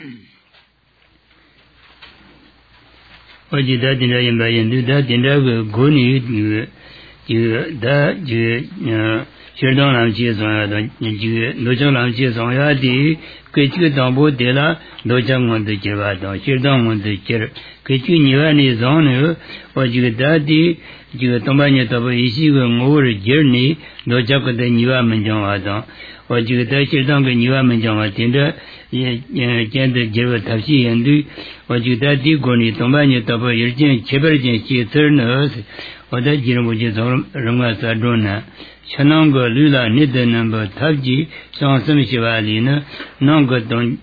我记得今天把印度的今天个国内学堂上介绍的，罗江上介绍下的，给这个当铺的了，罗江我的介绍的，学堂我的介绍，给这你话呢上呢，我这个大的这个东北人到不一些个我的介呢，罗江个的你话门讲话的，我这个在学堂个你话门讲话，听着也见的介绍特些印度，我这个在的国内东北人到不一件700件写字呢，我在介绍我就从人家说中呢。천원 거 룰라 니드는 뭐 탑지 정성시발이는 농거돈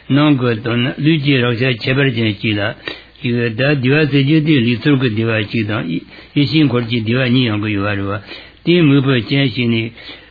루지로서 제벌진지라 이거 다 디와세지디 리서그 디와지다 이신 거지 디와니 연구 요하르와 디무버 전신이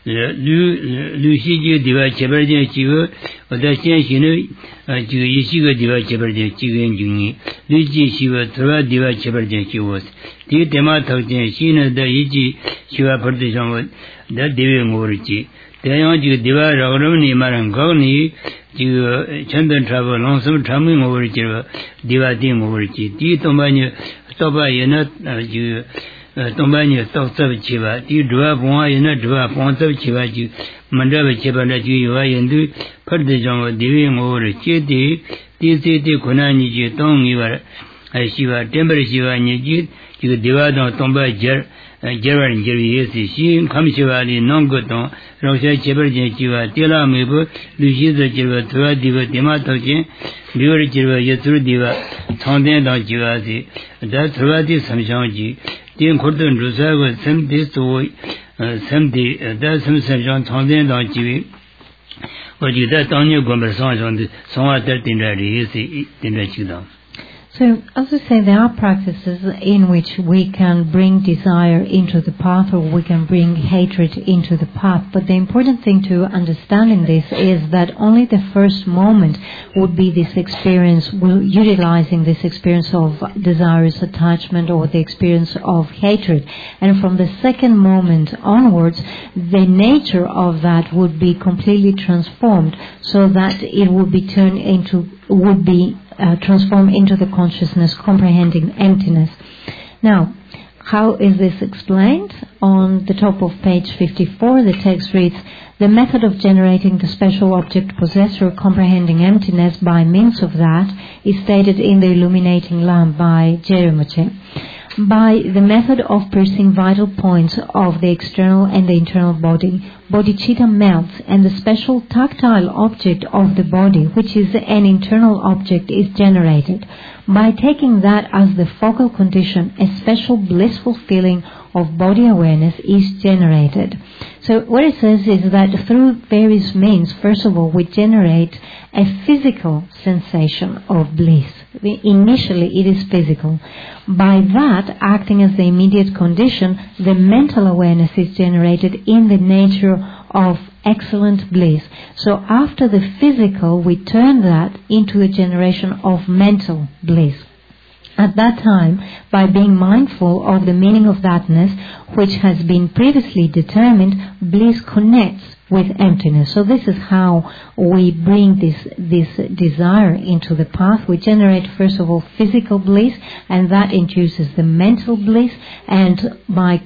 루시지 디와 제벌진지고 어다 전신의 지금 이시가 디와 제벌진지고 중이 루지시와 들어 디와 제벌진지고 디 데마 덕진 신의 이지 시와 벌드정 다 대외 모르지 대양 지금 디와 라그럼니 말한 거니 지금 전전 트러블 농섬 참이 모르지 디와디 모르지 디 동반이 또바이나 지금 동반이 똑똑치바 디 두아 봉아이나 두아 봉톱치바 지 만다베 제발라 지와 연두 벌드정 대외 모르지 디세디 고난이지 동이와 아시바 템버시바 니지 지금 디와도 동바 제벌 제비에시 신 감시와리 농거도 로세 제벌진 지와 텔라메부 루시즈 제버 드와디버 데마토진 리오리 제버 예트르디와 통된도 지와시 다 드와디 삼상지 딘 고든 루사고 샘디소 샘디 다 삼상정 통된도 지위 어디다 당뇨 건버상정데 성화될 딘라리에시 딘라치다. So, as we say, there are practices in which we can bring desire into the path or we can bring hatred into the path. But the important thing to understand in this is that only the first moment would be this experience, utilizing this experience of desirous attachment or the experience of hatred. And from the second moment onwards, the nature of that would be completely transformed so that it would be turned into, transform into the consciousness comprehending emptiness. Now, how is this explained? On the top of page 54, the text reads, "The method of generating the special object possessor comprehending emptiness by means of that is stated in the Illuminating Lamp by Jeremoche. By the method of piercing vital points of the external and the internal body, bodhicitta melts and the special tactile object of the body, which is an internal object, is generated. By taking that as the focal condition, a special blissful feeling of body awareness is generated." So what it says is that through various means, first of all, we generate a physical sensation of bliss. Initially, it is physical. By that, acting as the immediate condition, the mental awareness is generated in the nature of excellent bliss. So after the physical, we turn that into a generation of mental bliss. At that time, by being mindful of the meaning of thatness, which has been previously determined, bliss connects with emptiness. So this is how we bring this desire into the path. We generate first of all physical bliss, and that induces the mental bliss, and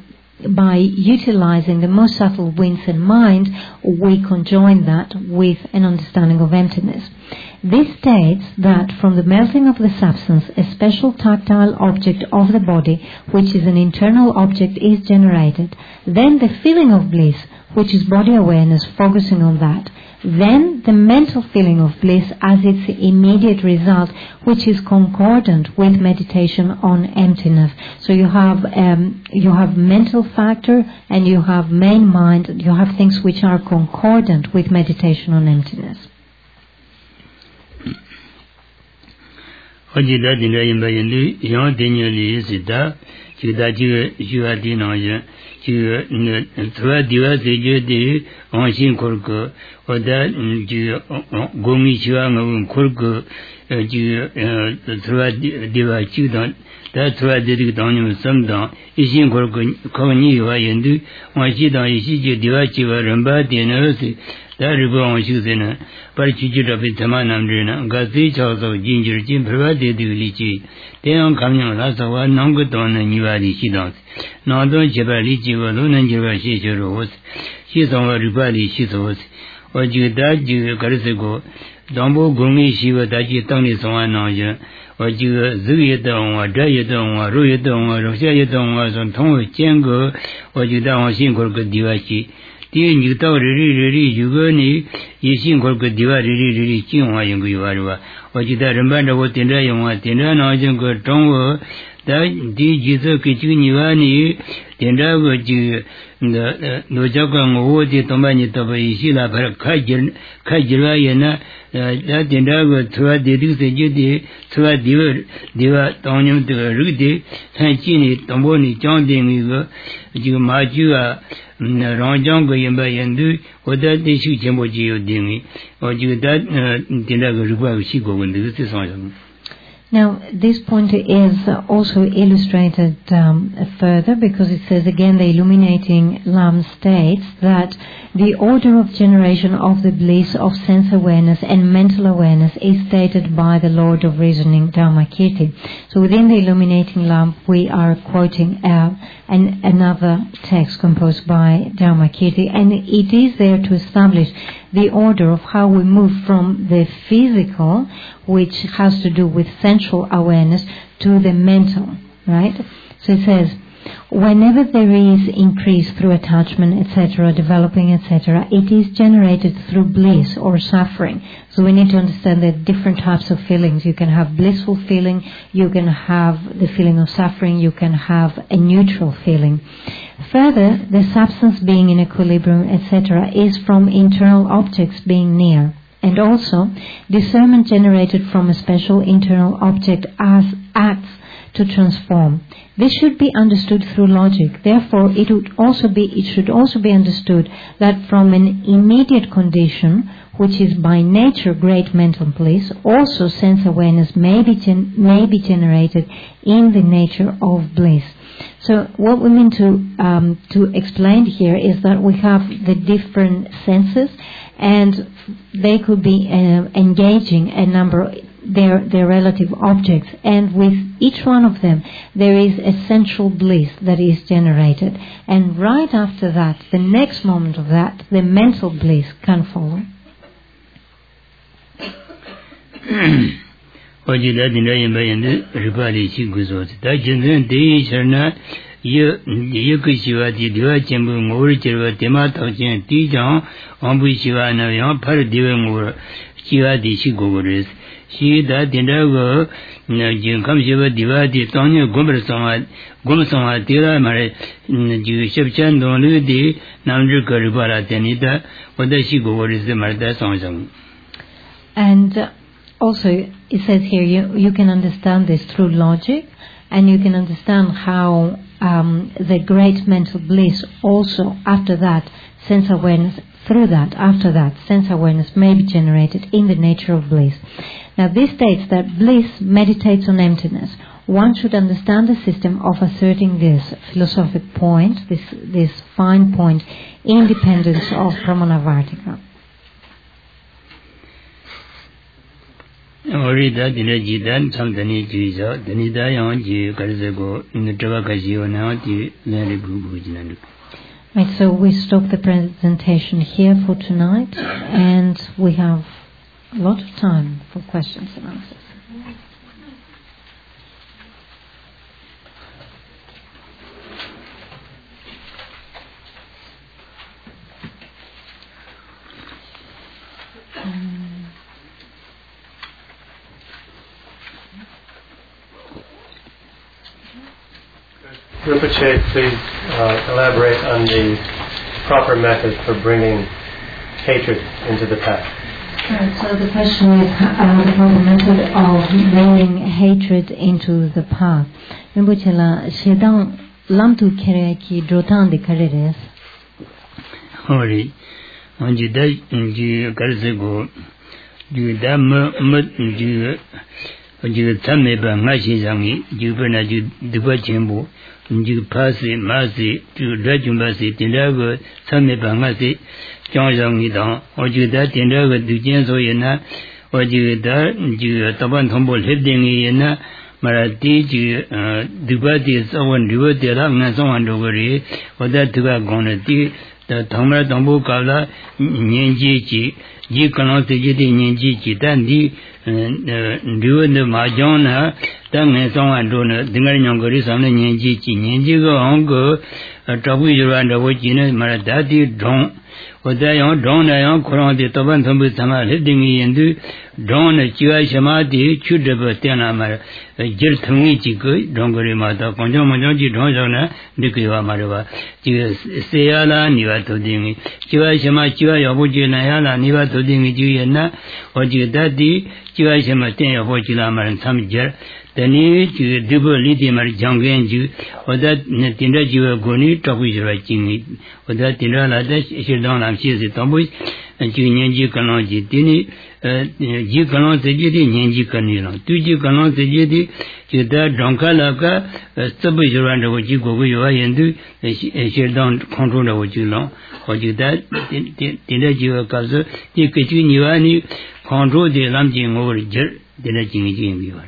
by utilizing the most subtle winds and mind, we conjoin that with an understanding of emptiness. This states that from the melting of the substance, a special tactile object of the body, which is an internal object, is generated. Then the feeling of bliss, which is body awareness, focusing on that. Then the mental feeling of bliss as its immediate result, which is concordant with meditation on emptiness. So you have mental factor and you have main mind. You have things which are concordant with meditation on emptiness. that Ribon Shusina, Parachita Pitamanamdrina, Gazi Choso, Ginger, Jim Pravati Lichi, they don't come in last of one, Nongaton and Nivadi Shidons. Nondon Jabalichi, Lunan Javashi Rose, she's on a Ribali Shizos, or Judaji Karisego, Dombo Gumi Shiva Daji Tony Soanaja, or Zuyadon, or Dayadon, or Ruyadon, or Roshayadon, or some Tongue Jango, or Judan Shinko Divashi. Then you thought really, you go ni, you sing what could divide really, Chinwa Yanguiva, or you that remember what in Rayan, Tinana Jango Tongo, that did you so Kituniani, Tindago, the Nojakan, what the Tomani Tabaisila, Kajirayana, that Tindago, throughout the Duty, throughout Diva, Tonium to Rudy, Sanchini, Tomboni, John Demigo, you Majua. Ranjango Yambayandu, or that they shoot Jamboji Demi, or you that Dinaga Shiko when this is on. Now, this point is also illustrated further because it says again the illuminating Lam states that the order of generation of the bliss of sense awareness and mental awareness is stated by the Lord of Reasoning, Dharmakirti. So within the illuminating lamp we are quoting another text composed by Dharmakirti, and it is there to establish the order of how we move from the physical, which has to do with sensual awareness, to the mental, right? So it says, whenever there is increase through attachment, etc., developing, etc., it is generated through bliss or suffering. So we need to understand the different types of feelings. You can have blissful feeling, you can have the feeling of suffering, you can have a neutral feeling. Further, the substance being in equilibrium, etc., is from internal objects being near. And also, discernment generated from a special internal object acts to transform. This should be understood through logic. Therefore, it should also be understood that from an immediate condition, which is by nature great mental bliss, also sense awareness may be generated in the nature of bliss. So what we mean to explain here is that we have the different senses, and they could be engaging a number their relative objects, and with each one of them there is essential bliss that is generated, and right after that, the next moment of that, the mental bliss can follow. She that in the Jim comes over divided Tonya Gomsoma, Tira Mare, Shepchan, Don Ludi, Namju Karibara Tenita, what does she go? What is the Marta song? And also, it says here, you can understand this through logic, and you can understand how the great mental bliss also, after that, sense awareness, through that, after that, sense awareness may be generated in the nature of bliss. Now, this states that bliss meditates on emptiness. One should understand the system of asserting this philosophic point, this fine point, independence of Pramanavartika. Orida Dinajidan, Samdani Jiza, Danida Yanji, Karzego, in the Travakazio, now the Larry Group. Right, so we stop the presentation here for tonight, and we have a lot of time for questions and answers. Rinpoche, please elaborate on the proper method for bringing hatred into the path. So the question is the proper method of bringing hatred into the path. Rinpoche la shedan lamtu kere ki drotan de kareres. Hori, anji da anji karzego, ju da ju tamme ba ngashi zangi, ju bena ju duba chembo. you pass it, mass it, to regimbus it, in the Sunday Bangasi, John Young down, or you that in the Dujanso Yena, or you that you Taban Humble Hiding Yena, Marati, Dubati, someone do it, the long and so on over here, or that to have gone at the Tamara Tambu Kala, Nyenji, Ji cannot take it in Nyenji, Dandy, do the Majona, Tang and so on, Dingar Yongoris on the Nyenji, Nyenji go on go, a trouble you run the watch in Maradati, Don. They on Don, I on Koran, the Taban Tambu Sama, hitting me and do Don, a Chia Shamati, Chudaba Tiana, a Jertamichi, Dongori Mata, Conjomaji, Donjona, Nikiwa Marava, Seala, Niva to Dimi, Chia Shama, Chia Yabuji, Nayala, Niva to Dimi, Juana, or Judadi, Chia Shamatin, Wojilama, and some Jer. The need to double lithium or Jangan Jew, or that Tinda Jew Goni, Topish writing, or that Tinda Shildon and She's the Tombus, and Junji Kanoji, Tini, Jikanon Sejidi, Nyanji Kanino, two Jikanon Sejidi, Juda Donkalaka, Stoppage around the Wajiko, and do Shildon control of Wajilon, or Juda Tinda Jew Kazu, Tikachuniani, control the Lamjing over Jer, the Jimmy.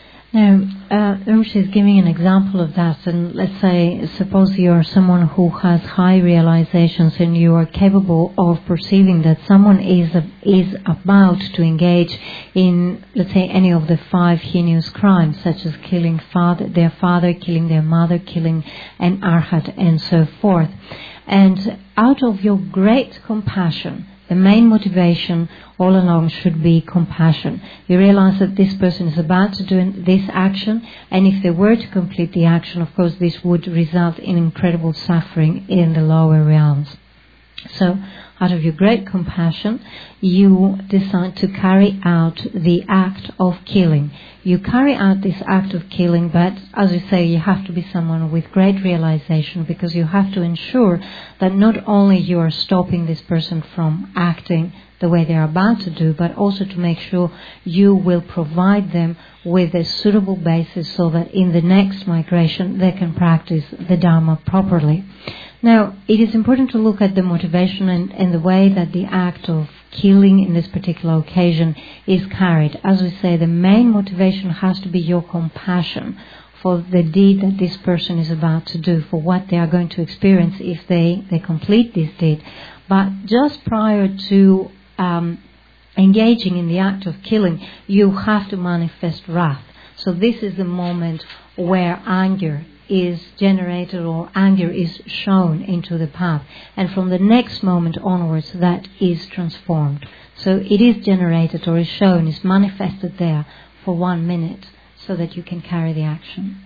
Now, Rinpoche is giving an example of that, and let's say, suppose you're someone who has high realizations and you are capable of perceiving that someone is about to engage in, let's say, any of the 5 heinous crimes, such as killing their father, killing their mother, killing an arhat, and so forth. And out of your great compassion, the main motivation all along should be compassion. You realize that this person is about to do this action, and if they were to complete the action, of course, this would result in incredible suffering in the lower realms. So, out of your great compassion, you decide to carry out the act of killing. You carry out this act of killing, but as we say, you have to be someone with great realization, because you have to ensure that not only you are stopping this person from acting the way they are about to do, but also to make sure you will provide them with a suitable basis so that in the next migration they can practice the Dharma properly. Now, it is important to look at the motivation and the way that the act of killing in this particular occasion is carried. As we say, the main motivation has to be your compassion for the deed that this person is about to do, for what they are going to experience if they complete this deed. But just prior to engaging in the act of killing, you have to manifest wrath. So this is the moment where anger is generated or anger is shown into the path, and from the next moment onwards that is transformed. So it is generated or is shown, is manifested there for 1 minute so that you can carry the action.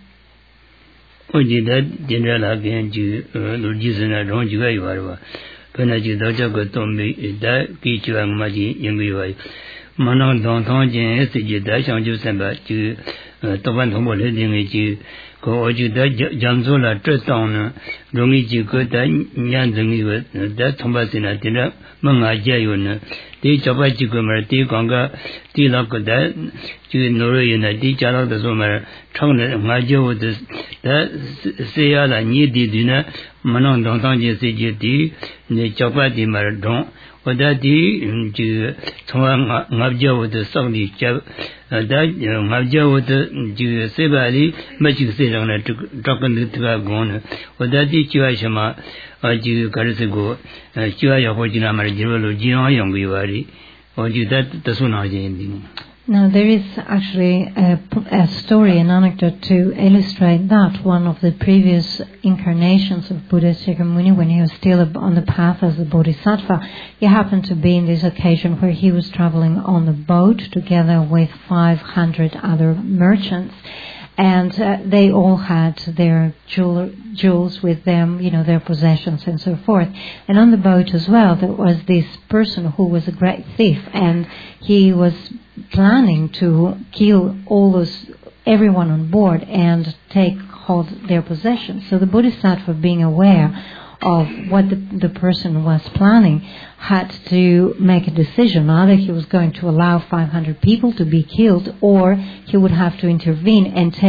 Ko oju da jamzo la tretong rongi ji ko da nyan zengi we da thomba sina tira manga jayo na ti chapa ji ko mar ti konga ti la ko da ji noro yena ti chala da so mar thong na nga jo da se ya la ni di dina manong dong tang ji se ji ti ne chapa di mar dong oda di ji thong nga jo de song di cha da nga jo de ji se ba li ma ji se rang na dokkan de ta gon oda di chwa shama ji ka se go chwa ya ho ji na ma ji lo ji no yong gi wa ri o ji da ta su na ji ndi. Now, there is actually a story, an anecdote to illustrate that. One of the previous incarnations of Buddha Shakyamuni, when he was still on the path as a bodhisattva, he happened to be in this occasion where he was traveling on a boat together with 500 other merchants. And they all had their jewels with them, their possessions and so forth. And on the boat as well, there was this person who was a great thief, and he was planning to kill everyone on board and take hold of their possessions. So the Bodhisattva, being aware of what the person was planning, had to make a decision. Either he was going to allow 500 people to be killed, or he would have to intervene and take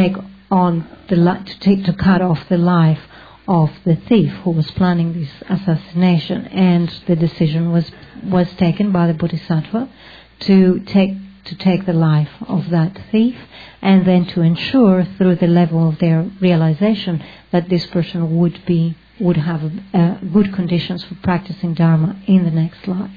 on to cut off the life of the thief who was planning this assassination, and the decision was taken by the Bodhisattva to take the life of that thief, and then to ensure through the level of their realization that this person would have good conditions for practicing Dharma in the next life.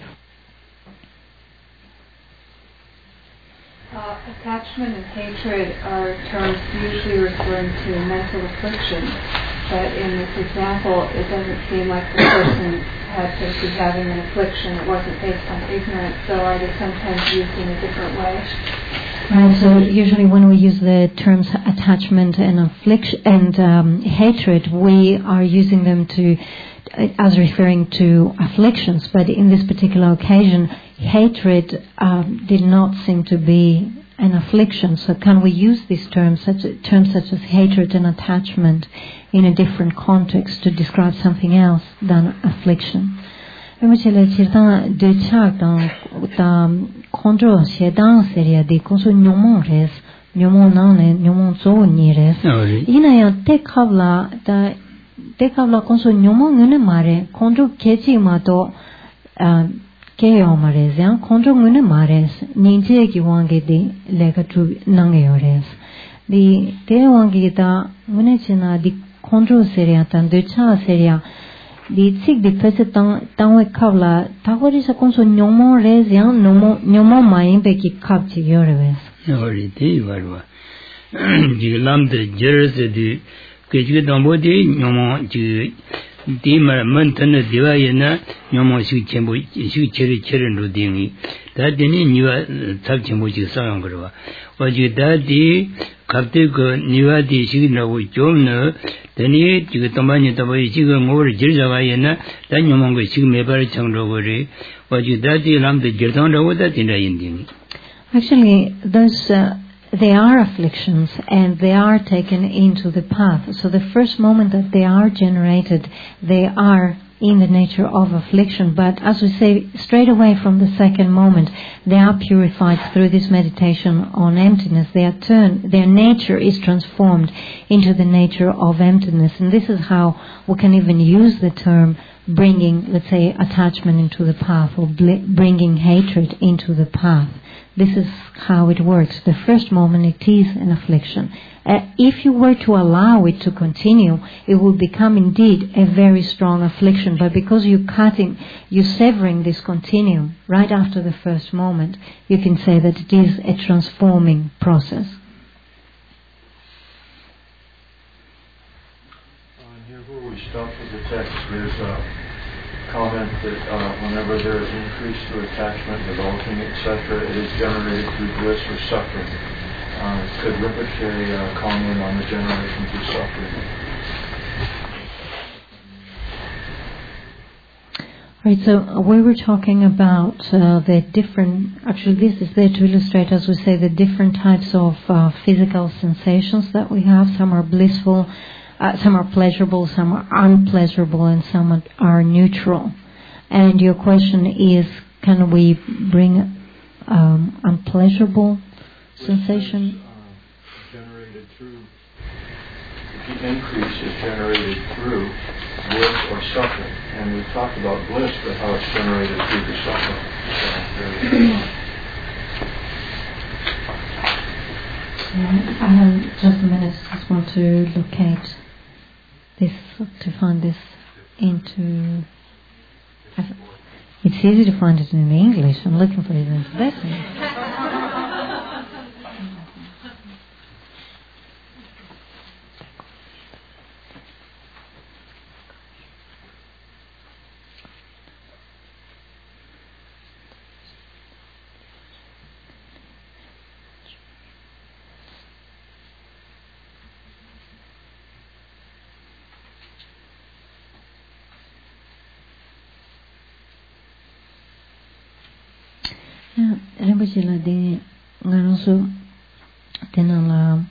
Attachment and hatred are terms usually referring to mental affliction, but in this example, it doesn't seem like the person had to be having an affliction. It wasn't based on ignorance, so are they sometimes used in a different way? Right, so usually when we use the terms attachment and affliction and hatred, we are using them as referring to afflictions, but in this particular occasion, hatred did not seem to be an affliction. So can we use these terms such as hatred and attachment in a different context to describe something else than affliction? Tekavla konso nyomo ngune mare kondro kechi mato keyo mares ya kondro ngune mares ninje ki wange de lega tu nangeyores di te wange ta ngune chena di kondro seria tan de cha seria di tsik di pese tangwe kavla tagori sa konso nyomo res ya nyomo mayin be ki kap chi yoreves ori te varwa di lam de jerse di que dans des nyoma ji di mantan diwa yana nyoma shi chenbo shi chere ro dingi da deni niwa tab chenbo ji sayang gro wa ji da di kapte ko niwa di shi na wo jom na deni ji tamani tabo ji go ngor jirja ga yana da nyoma go shi me bar chang ro go re wa ji da di lam de jirdang ro da tin ra yin ding. Actually, those they are afflictions and they are taken into the path. So the first moment that they are generated, they are in the nature of affliction. But as we say, straight away from the second moment, they are purified through this meditation on emptiness. Their nature is transformed into the nature of emptiness. And this is how we can even use the term bringing, let's say, attachment into the path or bringing hatred into the path. This is how it works. The first moment it is an affliction. If you were to allow it to continue, it will become indeed a very strong affliction. But because you're severing this continuum right after the first moment, you can say that it is a transforming process. Here where we stop with the text, there's a comment that whenever there is increase through attachment, developing, etc., it is generated through bliss or suffering. Could Rinpoche comment on the generation through suffering? Right, so we were talking about the different, actually this is there to illustrate, as we say, the different types of physical sensations that we have. Some are blissful, some are pleasurable, some are unpleasurable, and some are neutral. And your question is, can we bring unpleasurable sensation? Generated through, the increase is generated through bliss or suffering. And we've talked about bliss, but how it's generated through the suffering. I have just a minute, I just want to locate this, to find this into... It's easy to find it in English. I'm looking for it in Tibetan. Rinpoche la de nganoso tenala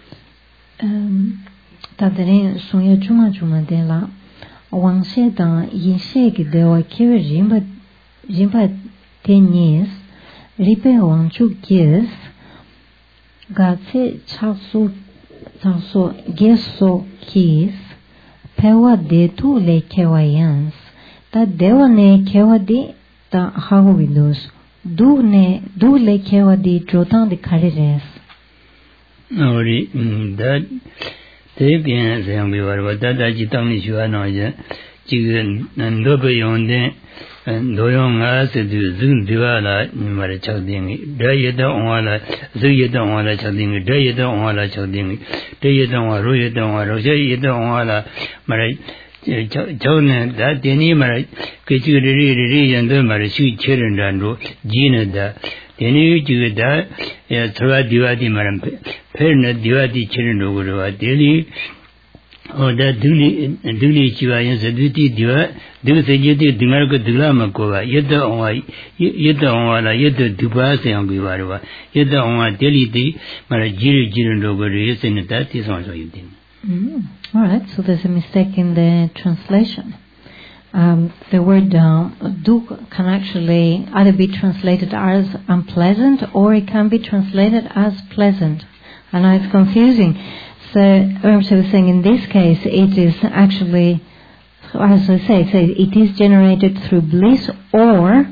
tadere sunya chuma de la wangshe da yeshe ki dewa kewe rimpa tenyes ripe wangchu kyes ga tse also geso kis pewa de tu le kewayans ta devane kewadi ta hagovidus du le kewadi drotan de karires ori that they bien sayang we were that ji tang ni shua no ye ji ndo be yon de do yon ga se du zun diwa la ma re chak ding da ye da on la zu ye da on la chak ding da ye da on la chak ding de ye da on ro ye da on ro ye da on la ma re chau ne da de ni ma re ke ji ri yan de ma re shu che ren dan ro ji ne da de ni ji da ya thwa diwa di ma ran phe ne diwa di che ren ro go ro de li da duli chiwa yin se duti diwa du se je de dingar ko dula ma ko ba yedda onwa la yedda duba se yang bi ba ro ba yedda onwa deli di ma jiri ro go ri se ne ta ti so so yu din. All right, so there's a mistake in the translation. The word du can actually either be translated as unpleasant or it can be translated as pleasant. I know it's confusing. So, Ramsha was saying in this case, it is actually, as I say, it is generated through bliss or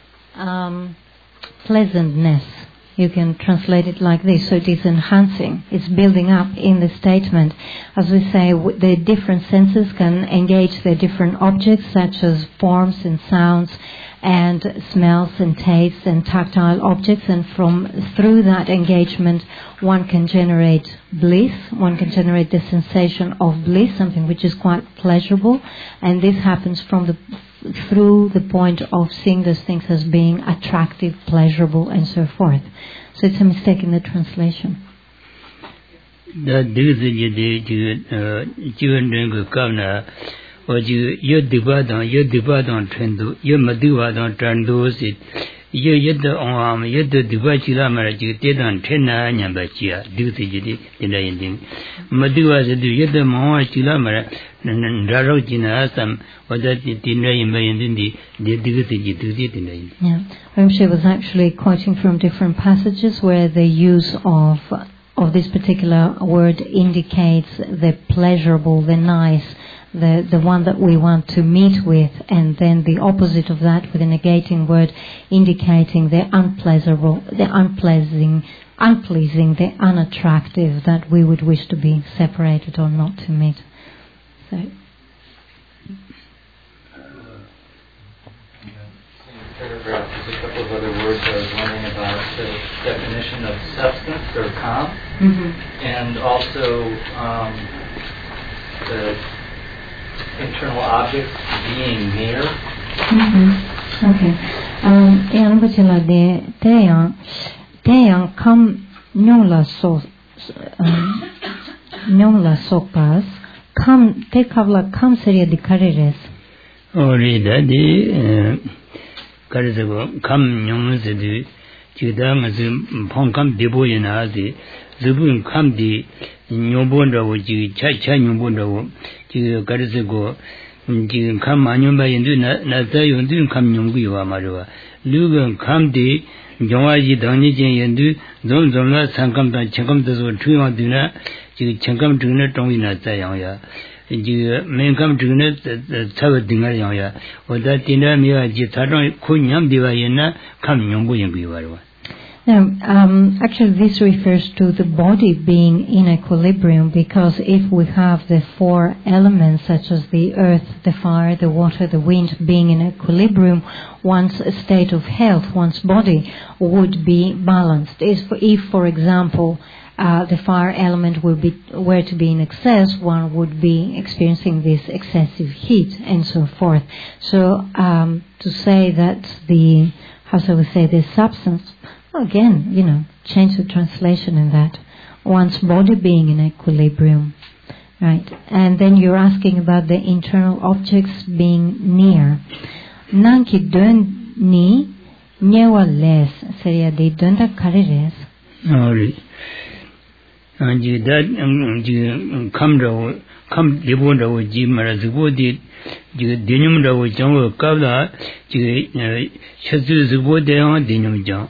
pleasantness. You can translate it like this. So it is enhancing, it's building up in the statement. As we say, the different senses can engage the different objects such as forms and sounds and smells and tastes and tactile objects, and through that engagement one can generate bliss, one can generate the sensation of bliss, something which is quite pleasurable, and this happens through the point of seeing those things as being attractive, pleasurable, and so forth. So it's a mistake in the translation. Ye dibadan trendo, ye maduadan trendo sit, ye the on, ye the dibachila maraju, dedan trena nyambachia, do the jidi, delaying. Madua said, ye the moa chilamara, and Rarojina Assam, or that dinner in Bayandi, the duty delaying. Yeah, Ramsha was actually quoting from different passages where the use of this particular word indicates the pleasurable, the nice, the one that we want to meet with, and then the opposite of that with a negating word indicating the unpleasurable, the unpleasing, the unattractive, that we would wish to be separated or not to meet. So. Paragraph, there's a couple of other words I was learning about the definition of substance or kam, and also the internal objects being near. Okay. And what you like the Tayang kam nyola sopas kam te kavla kam seria di karires. Ori da di karisego kam nyong se di jida ngase phong kam debo yena di zubun kam di nyobon da wo ji cha nyobon da wo ji karisego ji kam anyomba yendu na za yendu kam nyonggu yo ma ro lugan kam di jongwa ji dangni jen yendu zon la sangkam da chengkam da so chuyang du na ji chengkam du na tong yin na za yang ya ji men kam du na cha ding ga yang ya wo da tin da mi ya ji ta dong khu nyam di ba yin na kam nyonggu yin gu ba ro. Now, actually this refers to the body being in equilibrium, because if we have the four elements such as the earth, the fire, the water, the wind being in equilibrium, one's state of health, one's body would be balanced. If for example, the fire element were to be in excess, one would be experiencing this excessive heat and so forth. So to say that the substance, again, change the translation in that. One's body being in equilibrium, right? And then you're asking about the internal objects being near. Nanki dön ni nyewa les seria de dönda karires. Anji that come debonda ji marazugo di denyum da wo jang wo kabla ji chezu zugo de han denyum jang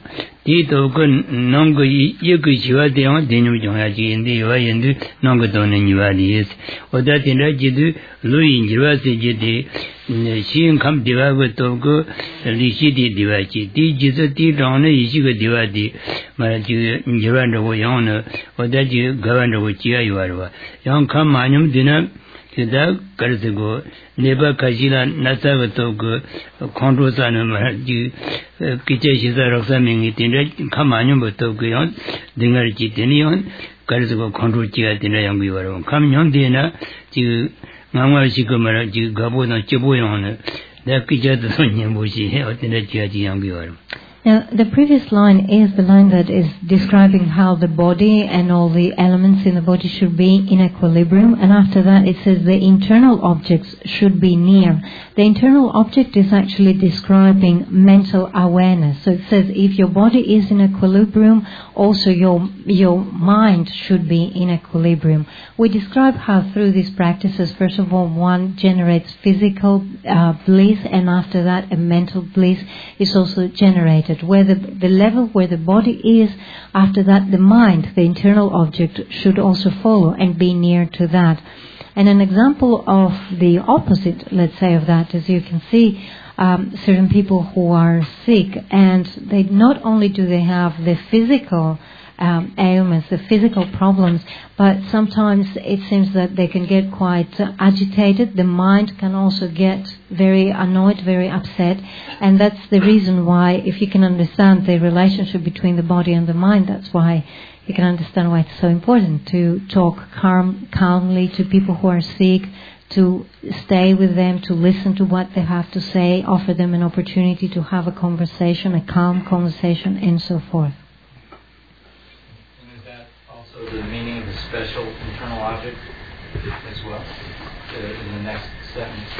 Tito Nongo Yukuchiwa de on Dinu Jonaji in the Wayandu Nongodon and Yuadis, or that in Rajidu, Louis in Jurasi, she and come diva with Togo, Lishidi Divachi, Dijizu Dona, Ishiga Divadi, Maraju Juranda Wayana, or that you governor with Chiayuarva. Young come manum dinner. Kida Karzigo, Neba Kajila, Nasavatogo, Kondrosana Mahaju, Kicheshiza Rosaming it in Red, Kamanum Togion, Dingarchi Dinion, Karzigo Kondruchia Dina Yangiwaro, come young dinner to Mama Shikomara, Gabona Chibuyon, that Kicha the Sonia Bushi, or Dina Chiaji Yangiwaro. Now, the previous line is the line that is describing how the body and all the elements in the body should be in equilibrium, and after that it says the internal objects should be near. The internal object is actually describing mental awareness. So it says if your body is in equilibrium, also your mind should be in equilibrium. We describe how through these practices, first of all, one generates physical bliss, and after that a mental bliss is also generated. Where the level where the body is, after that the mind, the internal object, should also follow and be near to that. And an example of the opposite, let's say, of that is you can see certain people who are sick, and they not only do they have the physical ailments, the physical problems, but sometimes it seems that they can get quite agitated. The mind can also get very annoyed, very upset, and that's the reason why, if you can understand the relationship between the body and the mind, that's why you can understand why it's so important to talk calmly to people who are sick, to stay with them, to listen to what they have to say, offer them an opportunity to have a conversation, a calm conversation, and so forth. The meaning of the special internal object as well in the next sentence.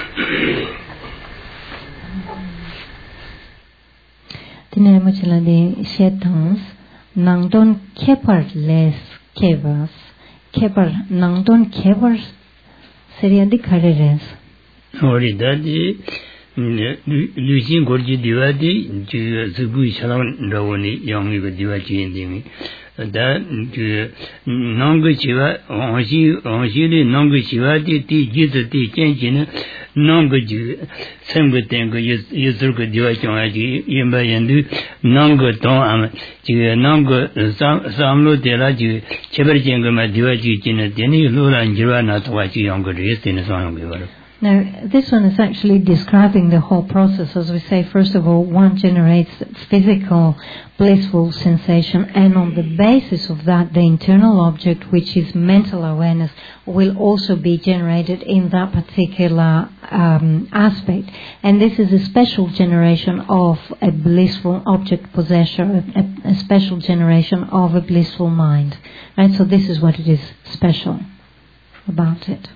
Tine machila de shetans nangdon kepar les kevas kepar nangdon kevars seria di khareres. Ori dadi Lucien Gorgi Divadi, Zubu Shalan Rawani, young Divachi and that Nanga Shiva, Onshili Nanga Shiva, Jesus, changing Nanga Ju, Samba Tango, Yuzuka Divachi, Yamba Yandu, Nanga Tom, Nanga Samlo de la Ju, Cheberjanga Divachi, Deni, Lula and Jura, not what you younger raised in a song. Now, this one is actually describing the whole process. As we say, first of all, one generates physical, blissful sensation, and on the basis of that, the internal object, which is mental awareness, will also be generated in that particular aspect. And this is a special generation of a blissful object possession, a special generation of a blissful mind. Right? So this is what it is special about it.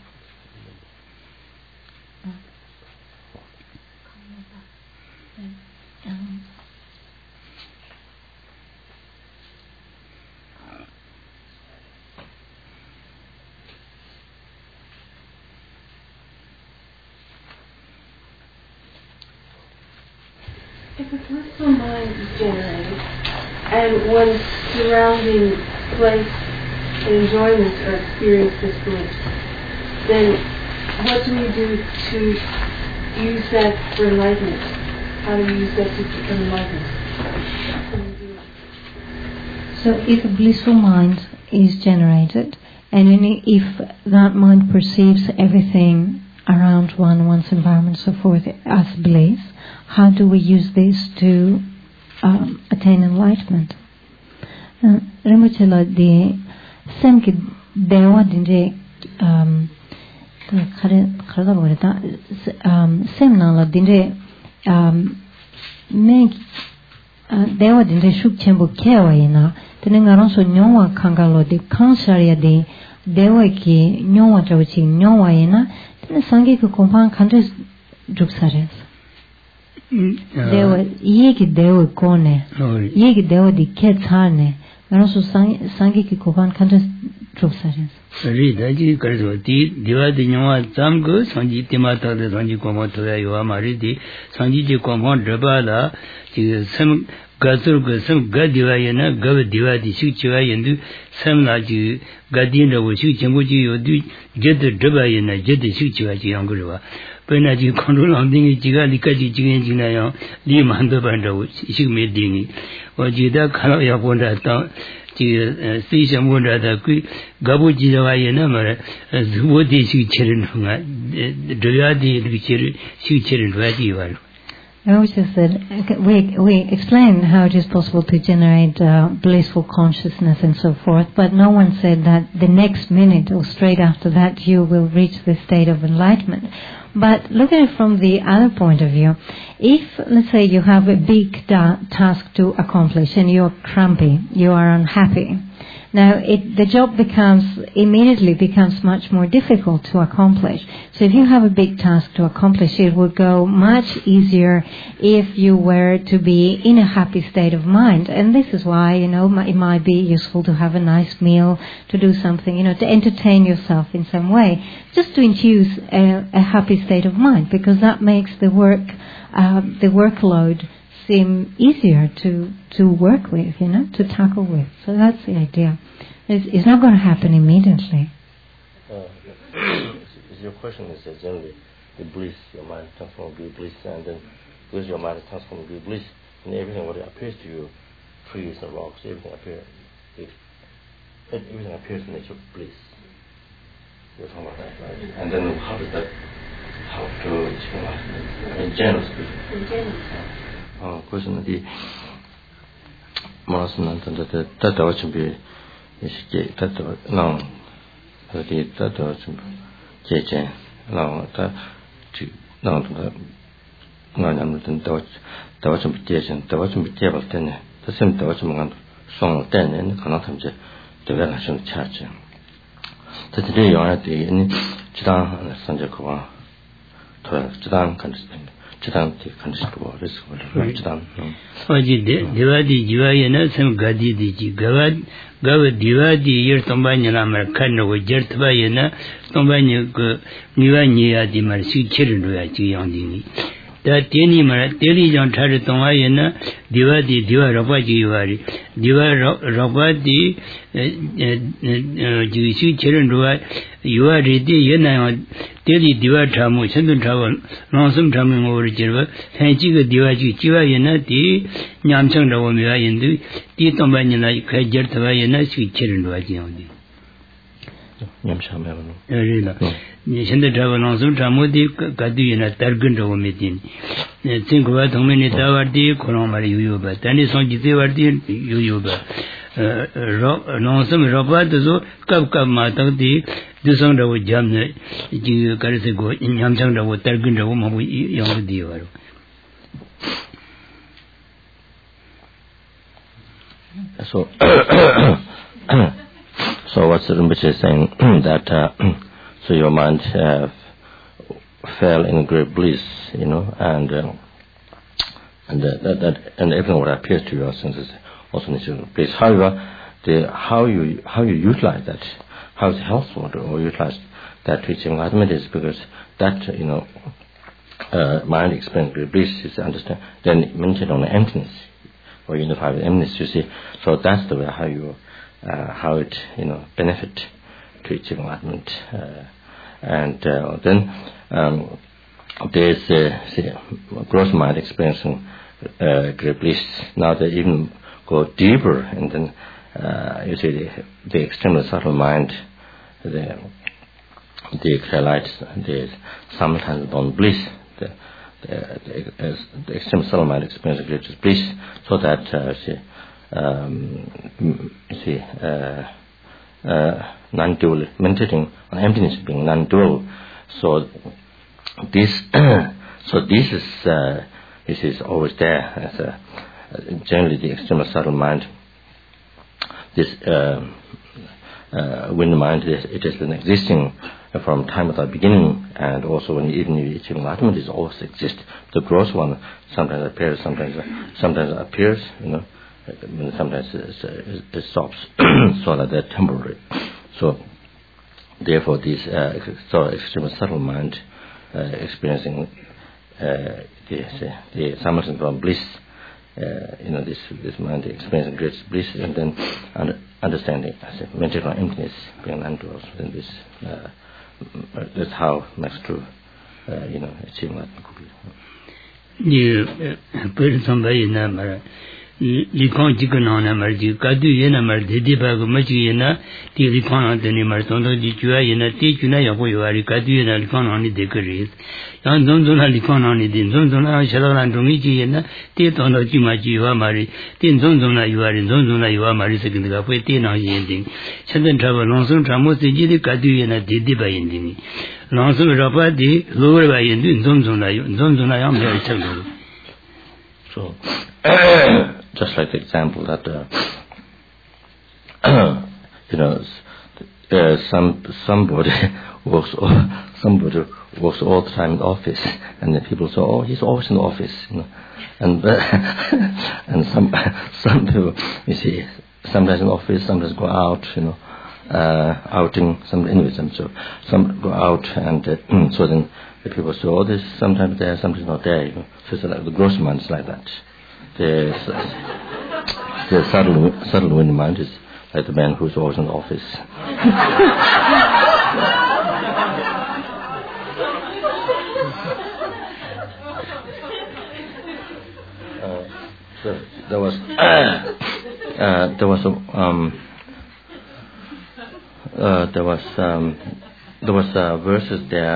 If a blissful mind is generated and one's surrounding place and enjoyments are experienced as bliss, then what do we do to use that for enlightenment? How do we use that to become enlightened? So if a blissful mind is generated, and if that mind perceives everything around one's environment, so forth, as bliss, how do we use this to attain enlightenment? Rinpoche di semki dewa dinje kharda boreta semna la dinje me dewa dinje shuk chenbo kewa ina tene ngaron so nyongwa kangalo di kansharya di dewa ki nyongwa chawachi nyongwa ina tene sangi ku kompang khandres drupsares. Dewa yeki dewa kone yeki dewa di ketsane ngaron so sangi ki kompang khandres drupsares. Ri daji karzo di diwa di nyongwa zamgo sanji timata de sanji koma toya yuwa mari di sanji ji koma draba la ji sem Gatur some Gadiana, Gavadiva, the Suchua, and do some like you, Gadina, or Suchamuji, or do Jet the Drabayana, Jet the Suchua, Yangurua. When I do control on Dingy Jigalikaji Jinayo, Limanda Bando, she made Dingy, or Jida Kalaya Wanda town. Station wonder that Gabuji Namara as what is you children from the Duyadi, children, right? I was just said, we explained how it is possible to generate blissful consciousness and so forth, but no one said that the next minute or straight after that you will reach the state of enlightenment. But look at it from the other point of view. If, let's say, you have a big task to accomplish and you're grumpy, you are unhappy, now the job immediately becomes much more difficult to accomplish. So if you have a big task to accomplish, it would go much easier if you were to be in a happy state of mind. And this is why, it might be useful to have a nice meal, to do something, to entertain yourself in some way, just to induce a happy state of mind, because that makes the workload seem easier to work with, to tackle with. So that's the idea. It's not going to happen immediately. Your question is generally the bliss, your mind transforms to be bliss, and then because your mind transforms to be bliss, and everything what appears to you, trees and rocks, everything appears in nature bliss. You're talking about that, right? And then how does that help to in general speaking? Question of the Morrison and that ought be is that long that ought JJ long that to long to the ought be Jason, the ought be table ten, the same the ought song 10 and cannot have the relation charge. That today you are at the Chidan and Sanjakova to Chidan constant. Divadi Jivayana, some Gadi, Gavad, Divadi, year Tombana, Marcano, Jertbayana, Tombanya, Nivania, the Marsi children were too young. That Teli John Taratonayana, Divadi, Diva Rabaji, Diva Rabadi, Jewish children, you are ready, Yana, Teli Diva Tamu, Sendon Travel, Lonesome Tramming over Java, Hanchiga Divaji, Chivayana, Nyamsang Ravamia, and the Tombana, Kajertavayana, sweet children were young. Yamsham. Send the travel on some Tramodi, Kadu, and a Targun over meeting. Think about how many Tavardi, Koromari Yuba, Tanis on Jitivardi, Yuba. Lonesome Robert, Cup Matati, the song that would jam the Karasego in Yamsang, with Targun, the woman with young Diva. So what's the Rinpoche saying that so your mind fell in great bliss, and everything what appears to your senses also needs to bliss. However, how you utilize that, how it's helpful to utilize that to its enlightenment is because that mind experience great bliss is understand then mentioned on the emptiness or unified with emptiness. You see, so that's the way how you. How it benefit to its enlightenment, and then there's gross mind experiencing great bliss. Now they even go deeper, and then you see the extremely subtle mind, the highlights, the sometimes born bliss, the extremely subtle mind experiencing great bliss, so that non-dual, meditating on emptiness being non-dual. So this is always there as generally the extremely subtle mind. This wind mind, it has been existing from time without beginning, and also when even achieving enlightenment, it always exists. The gross one sometimes appears, sometimes appears, sometimes it stops, so that they're temporary. So therefore this extremely subtle mind experiencing the simultaneous bliss this mind experiencing great bliss, and then understanding as a mental emptiness being unto us. Then this that's how Max True achieve enlightenment could be. Likon Jikanana Mardi, Kadu Yena Mardi, Dibago Majina, Tilikon the Nimartono di Juayana, Tijuna Yahuari, Kadu Yena Likon on the decorates. Yan Zonzona Likon on it, in Zonzona Shalan Domiji, Titono Jimaji Mari, Tin Zonzona you are in Zonzona you are Mari second Tina ending. Sudden travel, Lonson Tramos, the Jidi Kadu Yena did by ending. Lonson Rapati, lower by ending Zonzona Yam very so. Just like the example that somebody works all the time in the office, and the people say, "Oh, he's always in the office," and and some people you see sometimes in the office, sometimes go out, outing, some go out, and so then the people say, "Oh, this sometimes there, sometimes not there." So it's like the gross mind is like that. The subtle wind mind is like the man who's always in the office. So there was verses there.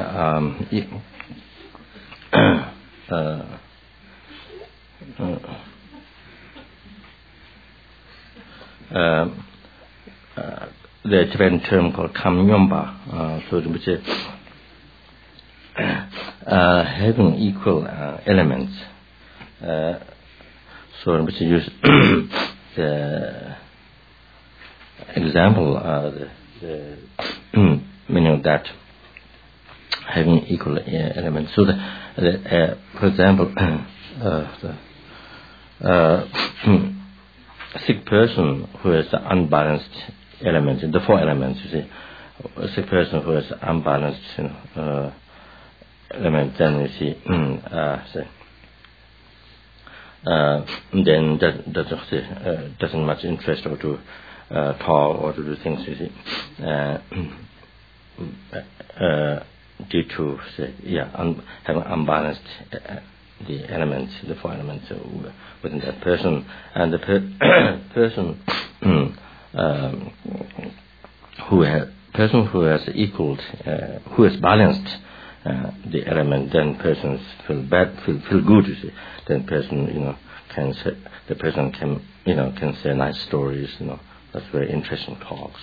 The Tibetan term called Kamnyomba, which is having equal elements. Which use the example, the meaning of that, having equal elements. So, for example, a sick person who has unbalanced elements, the four elements, you see, a sick person who has unbalanced elements, then you see, then doesn't much interest or to talk or to do things, you see, due to having unbalanced the elements, the four elements within that person, and the person who has equaled, who has balanced the element, then persons feel good. You see, then person can say, the person can say nice stories. That's very interesting talks.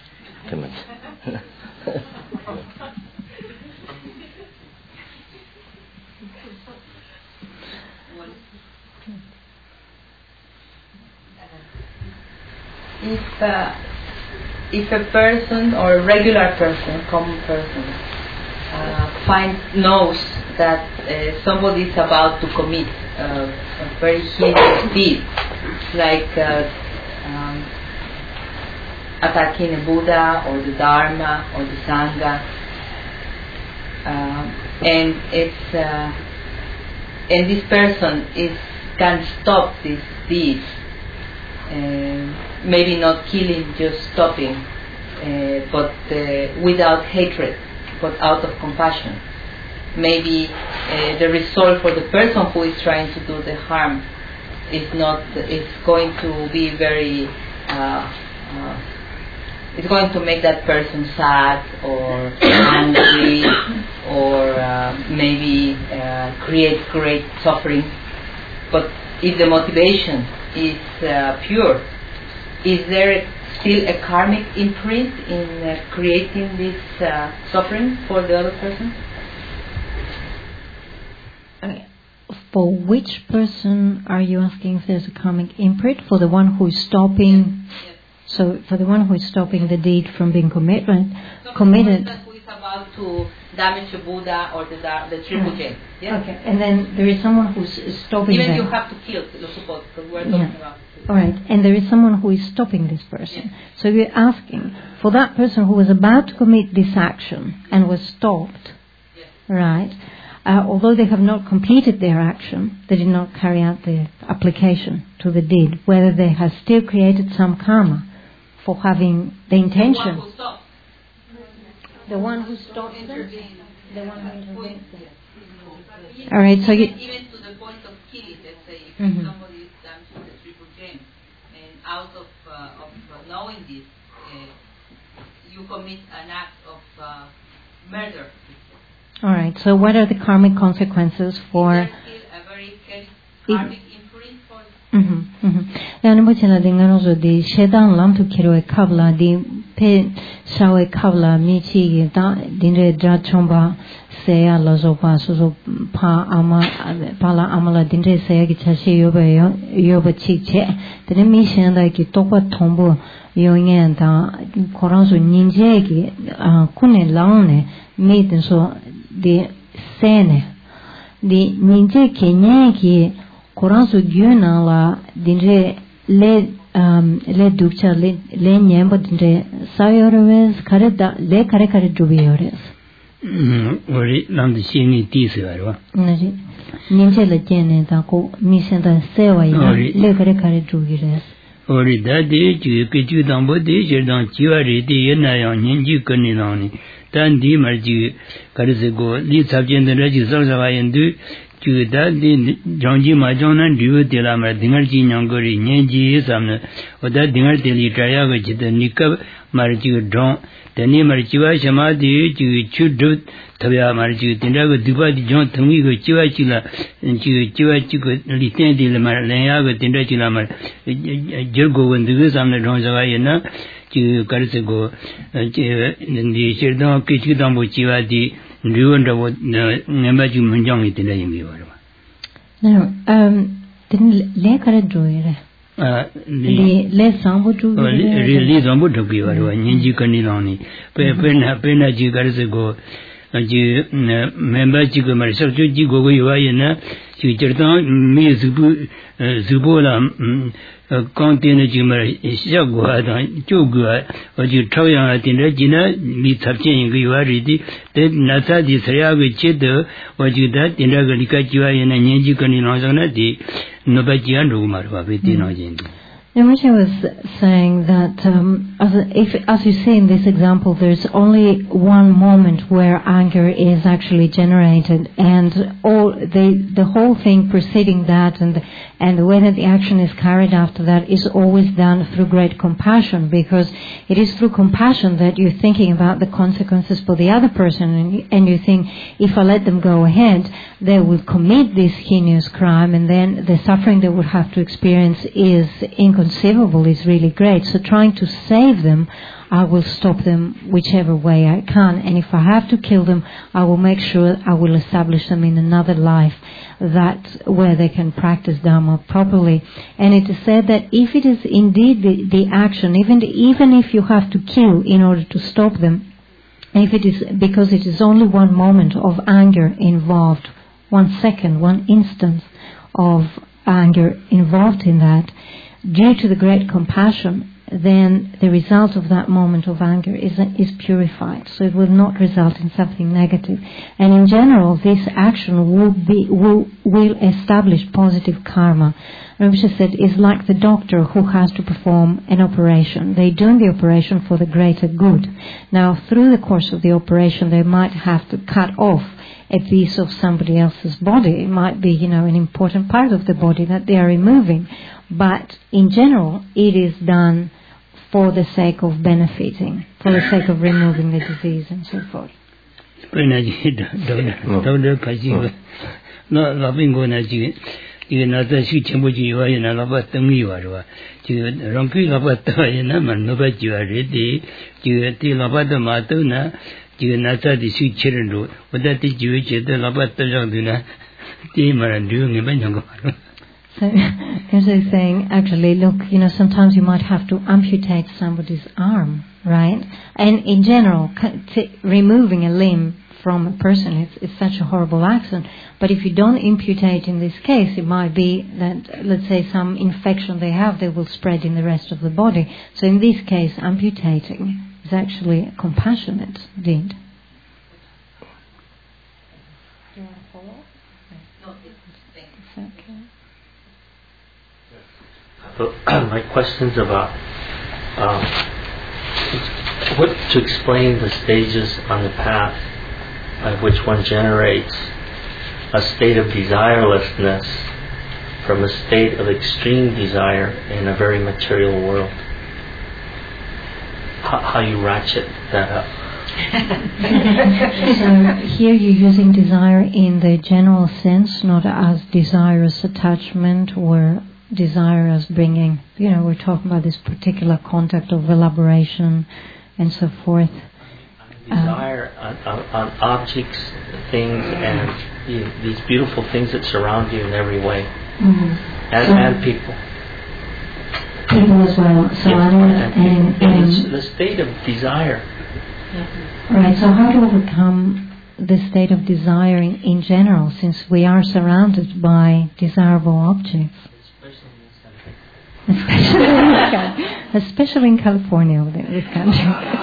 If a person or a regular person, common person, knows that somebody is about to commit a very heinous deed, like attacking a Buddha or the Dharma or the Sangha, and this person can stop this deed. Maybe not killing, just stopping, but without hatred, but out of compassion. Maybe the result for the person who is trying to do the harm is going to be very, it's going to make that person sad or angry or maybe create great suffering. But if the motivation is pure, is there still a karmic imprint in creating this suffering for the other person? For which person are you asking if there's a karmic imprint? For the one who is stopping? Yes. So for the one who is stopping the deed from being committed. So for the person who is about to damage a Buddha or the triple gem. Yes? Okay, and then there is someone who's stopping even them. You have to kill, suppose, because we're talking about. All right, and there is someone who is stopping this person. Yes. So we're asking for that person who was about to commit this action and was stopped, yes. Right? although they have not completed their action, they did not carry out the application to the deed, whether they have still created some karma for having the intention. The one who stops them? The one who intervenes. All right, so even to the point of killing, let's say, if somebody is done to the triple gem, and out of knowing this, you commit an act of murder. All right, so what are the karmic consequences for... Is there still a very karmic imprint for... di shedan lam tu kiro e kavla di pe shawe kavla mi chi da dinre dra chomba seya lozo pa so pa ama pala amala dinre seya ki chashi yoba chi che tene mi shen da ki tokwa thombo yongen da koran so ninje ki kune laune mi den so di sene di ninje ke nye ki koran so gyuna la dinre le dukcha le nyemba dinre sayores kare da le kare dubiyores ori lamdi shini tisi warwa nari ninje la jene da ko misen da sewa ina le kare dubiyores ori da de ju ke ju dambo de je dang jiwa ri de yena yang ninji kani nani dan di mar ji kare se go li sabjen de ji sa sa yin du ju da de jangji ma jang nan du de la ma dingar ji nyang go ri nyen ji sam ne oda dingar de li ta ya go ji de ni ka mar ji dong de ni mar ji wa shama de ju chu du tabya mar ji tin da go du ba di jong thong gi go ji wa chi la ji wa chi go li ten de la ma len ya go tin da chi la ma je go wen de sam ne dong sa ga yin na ji ka se go ji ni shi dong ki chi dong bo ji wa di Now, didn't le kare droire. Le sambo tu. Le sambo tu ki warwa. Ninji kani lani. Pena ji kare se go. Ji member ji ko mari sabju ji go yuwa yana. Ji cherta me zubo la. Container ji mari sha go da ju go. Ji chao yang tin de ji na mi chap chen yin yuwa ri di. De na sa di sya ge che de wa ji da tin da ge li ka ji wa yana ninji kani na sa na di no ba ji an ru ma ba be tin na jin. Namaste was saying that as you say in this example, there's only one moment where anger is actually generated, and the whole thing preceding that and the way that the action is carried after that is always done through great compassion, because it is through compassion that you're thinking about the consequences for the other person, and you think, if I let them go ahead, they will commit this heinous crime, and then the suffering they would have to experience is inconceivable, is really great. So trying to save them, I will stop them whichever way I can, and if I have to kill them, I will make sure I will establish them in another life where they can practice Dharma properly. And it is said that if it is indeed the action, even if you have to kill in order to stop them, if it is because it is only one moment of anger involved, 1 second, 1 instance of anger involved in that, due to the great compassion, then the result of that moment of anger is purified. So it will not result in something negative. And in general, this action will establish positive karma. Rinpoche said is like the doctor who has to perform an operation. They're doing the operation for the greater good. Now, through the course of the operation, they might have to cut off a piece of somebody else's body. It might be, an important part of the body that they are removing. But in general, it is done for the sake of benefiting, for the sake of removing the disease and so forth. So, as I was saying, actually, look, sometimes you might have to amputate somebody's arm, right? And in general, removing a limb from a person is such a horrible accident. But if you don't amputate in this case, it might be that, let's say, some infection they have, they will spread in the rest of the body. So in this case, amputating is actually a compassionate deed. Do you want to So my question's about what to explain the stages on the path by which one generates a state of desirelessness from a state of extreme desire in a very material world. How you ratchet that up. So here you're using desire in the general sense, not as desirous attachment or desire as bringing, we're talking about this particular contact of elaboration and so forth. Desire on objects, things, and these beautiful things that surround you in every way. And people. People as well. So and the state of desire. Right, so how to overcome the state of desire in general, since we are surrounded by desirable objects? Especially in California, this country.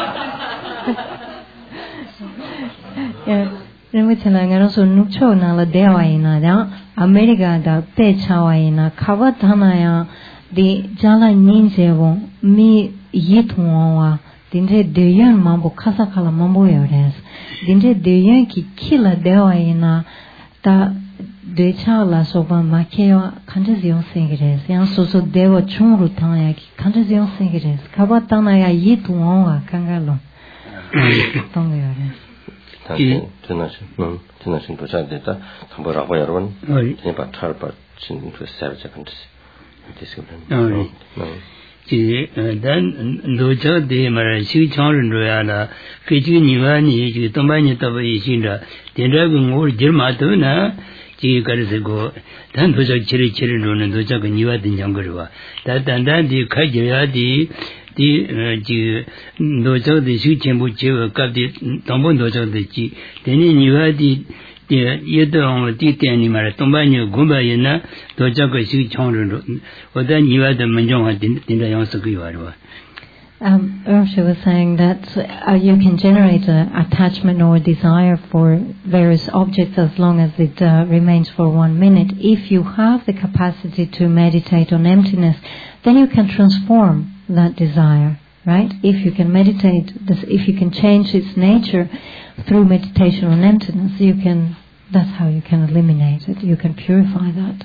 因为前两个人说，努抽那了台湾人呐，America的北朝人呐，卡瓦他那呀，的加了年纪翁，米一同啊，dintre deyan mambo khasa khala mambo yores, dintre deyan ki kila台湾人呐，ta de chala soba makeo kanjizion singres, yang soso dewa chungru tanya ki kanjizion singres, kawa tana ya yi tuon wa kangalo. Tongo yores. 지나신 도자되다 담보라고 여러분 제가 탈바 진도 세르자 간지 디스크린 dan doja de mara shi chang ro ya la ke ji ni wa ni ji tong ba ni ta ba yi xin da den da gu ngo ji ma do na ji ga se go dan doja chiri chiri ro na doja ga ni wa din jang ga ro wa da dan dan di kha ji ya di ji doja de shi chen bu ji ga di dong bon doja de ji de ni wa di ye de di dian ni ma dong ba ni gu ba yin na doja ga shi chang ro wo da ni wa de men jong ha din da yang se ge wa ro. Ersha was saying that you can generate attachment or desire for various objects as long as it remains for 1 minute. If you have the capacity to meditate on emptiness, then you can transform that desire, right? If you can meditate, if you can change its nature through meditation on emptiness, that's how you can eliminate it. You can purify that.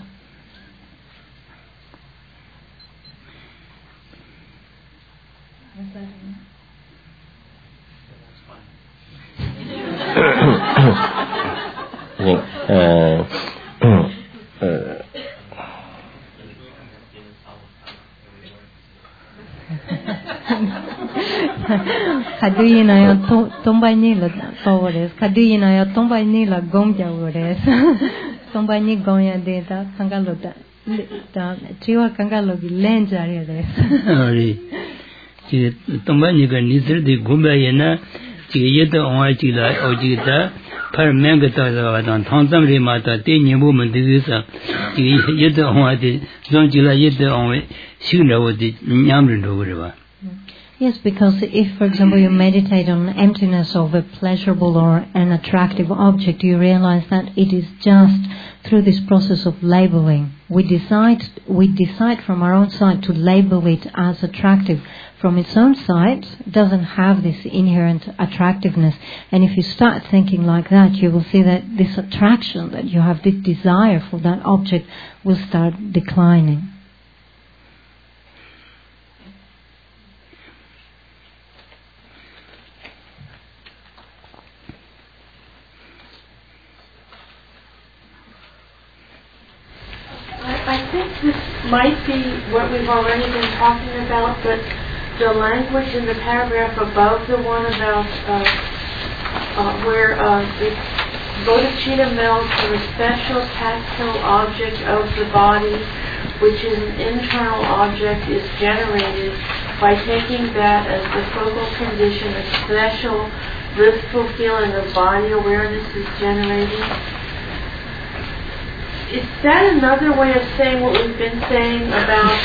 Kaduyina tombai ni la tores, kaduyina ya tombai ni la gongja ores, tombai ni gongya de ta kangalo da chiwa kangalo gi lenja res. Ari, ji tombai ni ga ni zir de gomba yena, ji ye de onwa ji la o ji da par meng ga ta da dan thang zam re ma ta te ni bu men de sa, ji ye de onwa de zong ji la ye de onwa shi na wo de nyam ren do ge ba. Yes, because if, for example, you meditate on emptiness of a pleasurable or an attractive object, you realize that it is just through this process of labeling. We decide from our own side to label it as attractive. From its own side, it doesn't have this inherent attractiveness. And if you start thinking like that, you will see that this attraction that you have, this desire for that object, will start declining. I think this might be what we've already been talking about, but the language in the paragraph above the one about where the bodhicitta melds to a special tactile object of the body, which is an internal object, is generated by taking that as the focal condition, a special blissful feeling of body awareness is generated. Is that another way of saying what we've been saying about,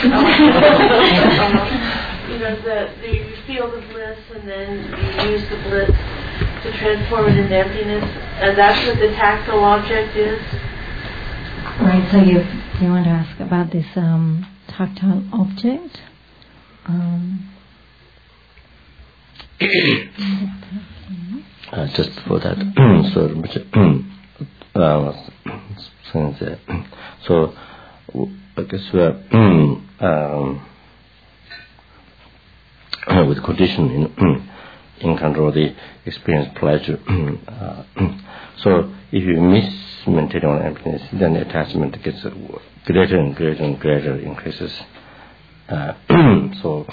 you feel the bliss and then you use the bliss to transform it into emptiness, and that's what the tactile object is? Right, so you want to ask about this tactile object. Just before that, so I guess we are with condition in control the experience pleasure. So if you miss maintaining on emptiness, then the attachment gets greater and greater and greater increases. So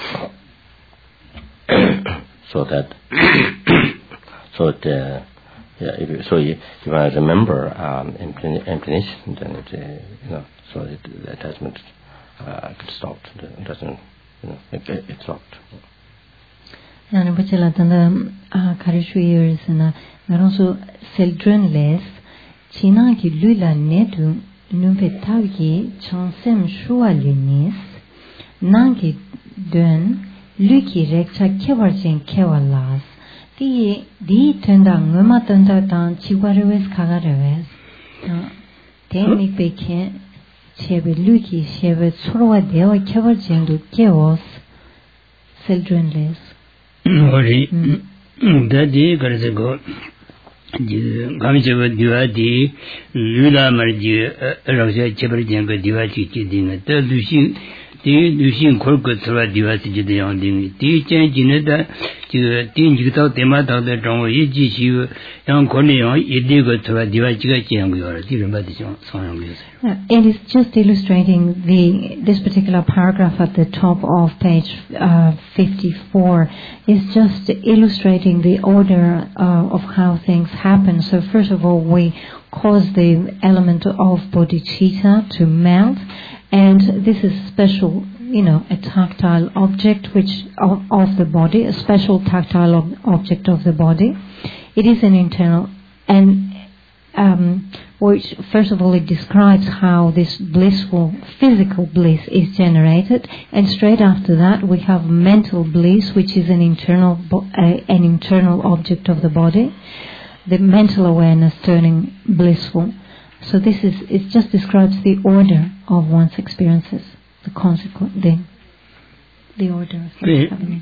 if I remember emptiness, then the attachment gets stopped. It doesn't, it stopped. And bachelor tanda karishu years na naronso seldrenless china ki lula netu numpe tauki chansem shualinis nangi dön luki rekcha kewarjen kewalas di tenda ngoma tenda tan chiwarewes kagareves teni peke chebe luki chebe sorwa dewa kewarjen du kewos seldrenless. Daddy Garzago Gamishava Divati Lula Marji Raja Chabarjanga Divati Chidina, the Lucien Korkotra Divati Jidayanding, the Changineta, Tinjita Temata, the Dong Yichi, Young Corneon, Idigo Tora Divachi Changu, it is just illustrating this particular paragraph at the top of page 54 is just illustrating the order of how things happen. So first of all, we cause the element of bodhicitta to melt, and this is special, a tactile object of the body, a special tactile object of the body. It is an internal, and which first of all it describes how this blissful physical bliss is generated, and straight after that we have mental bliss, which is an internal object of the body, the mental awareness turning blissful. So it just describes the order of one's experiences, the consequent the order of things happening.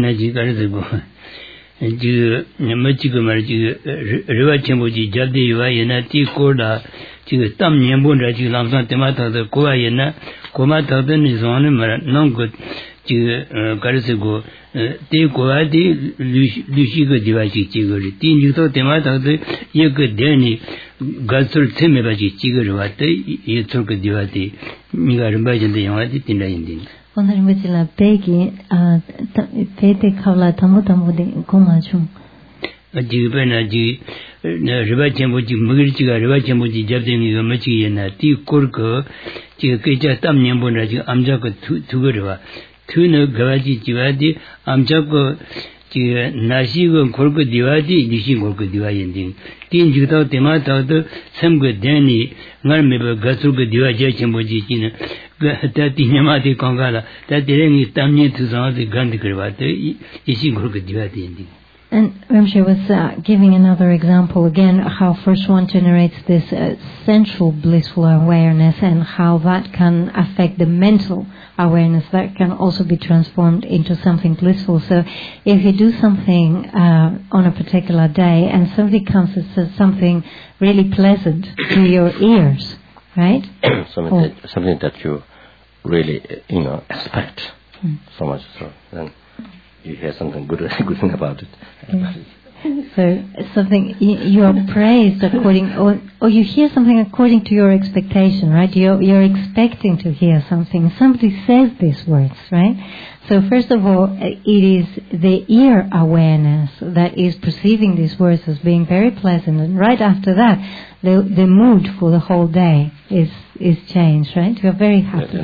Riva Chambuji Jabdi Yena Ti Koda, Tam Nyambunda, Lamsan Temata, the Koa Yena, Komata, the Nizon, non good, Karasego, Te Koadi, Lushigo Divachi Chiguri, Tin Yuto Temata, the Yaka Deni, Gatsur Temebachi Chigurate, Yutoka Divati, Migarimbajan the Yamati Tindaindin. Honorable Peggy, Pete Kavla Tamu de Komachum. Jibanaji, Rivachambuji, Mugrichiga, Rivachambuji, Jabdini, Machi, and Ti Kurko, Chikaja Tam Nyambunaji, Amjako Tugurva, Tuna Gavaji Jivadi, Amjako, Nasigo, Kurko Divadi, Nishi Kurko Divayending. Tin Juta Temata, Samgo Dani, Narmeba, Gasuka Divaja Chambuji. That Yamati Kongala, that the ring is Tamni to the Gandhikrivate, Ishi Gurka Divati. And Ramshay was giving another example again, how first one generates this central blissful awareness and how that can affect the mental awareness that can also be transformed into something blissful. So if you do something on a particular day and something comes as something really pleasant to your ears, right? something that you really, expect so much. So then you hear something good thing about it. So something you are praised according, or you hear something according to your expectation, right? You're expecting to hear something. Somebody says these words, right? So first of all, it is the ear awareness that is perceiving these words as being very pleasant, and right after that, the mood for the whole day is changed, right? You're very happy.